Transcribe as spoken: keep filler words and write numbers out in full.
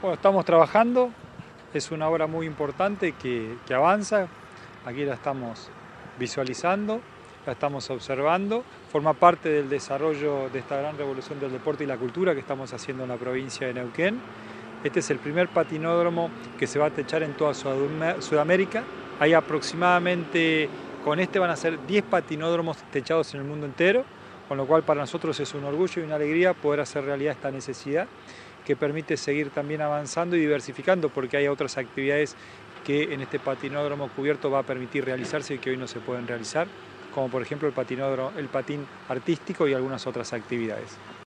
Bueno, estamos trabajando, es una obra muy importante que, que avanza, aquí la estamos visualizando, la estamos observando, forma parte del desarrollo de esta gran revolución del deporte y la cultura que estamos haciendo en la provincia de Neuquén. Este es el primer patinódromo que se va a techar en toda Sudamérica. Hay aproximadamente, con este van a ser diez patinódromos techados en el mundo entero, con lo cual para nosotros es un orgullo y una alegría poder hacer realidad esta necesidad que permite seguir también avanzando y diversificando, porque hay otras actividades que en este patinódromo cubierto va a permitir realizarse y que hoy no se pueden realizar, como por ejemplo el patinódromo, el patín artístico y algunas otras actividades.